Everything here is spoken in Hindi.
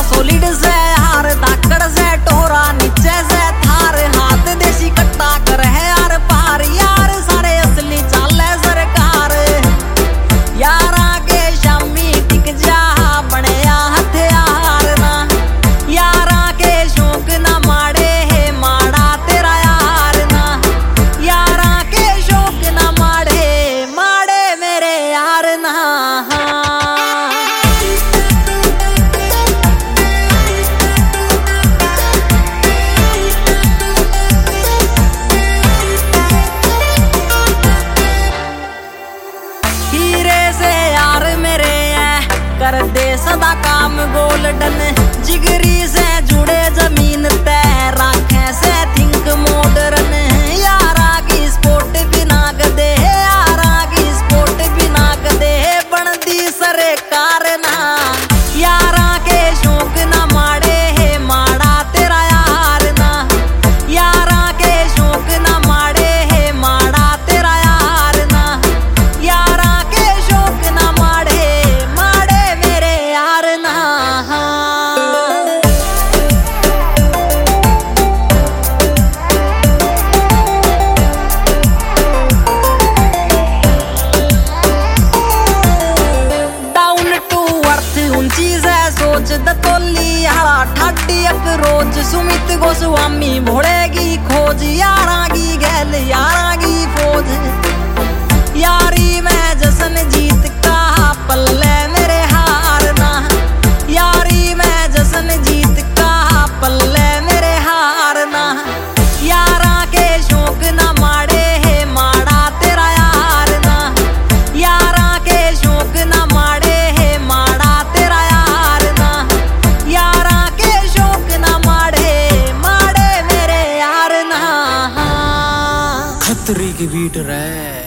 सॉलिड से यार धाकड़ से टोरा नीचे से थार हाथ देसी कट्टा कर है यार पार यार सारे असली चाले सरकार यारा के शामी टिक जा बनया हथियार ना यारा के शौक ना माड़े है माड़ा तेरा यार ना यारा के शौक ना माड़े माड़े मेरे यार ना कर दे सदा काम गोल्डन जिगरी से जुड़े जमीन तय राखे से थिंक मॉडर्न यारा की स्पोर्ट बिना गदे यारा की स्पोर्ट बिना गदे बनदी सरकार ना यारा के शौक ना माड़े है माड़ा तेरा यार ना यारा के शौक ना माड़े है माड़ा तेरा यार ना यारा के शौक ना माड़े दतोली यारा ठाडी एक रोज सुमित गोस्वामी भोड़ेगी खोज यारा की गैल यारा की फौज यारी में जसन जीत का पल्ले मेरे हार ना यारी में जसन जीत का पल्ले मेरे हार ना यारा के शौक ना माड़े है माड़ा तेरा यार ना यारा के शौक ना माड़े है माड़ा तेरा यार ना यारा के शौक ना माड़े माड़े मेरे यार ना खतरी की बीट रहे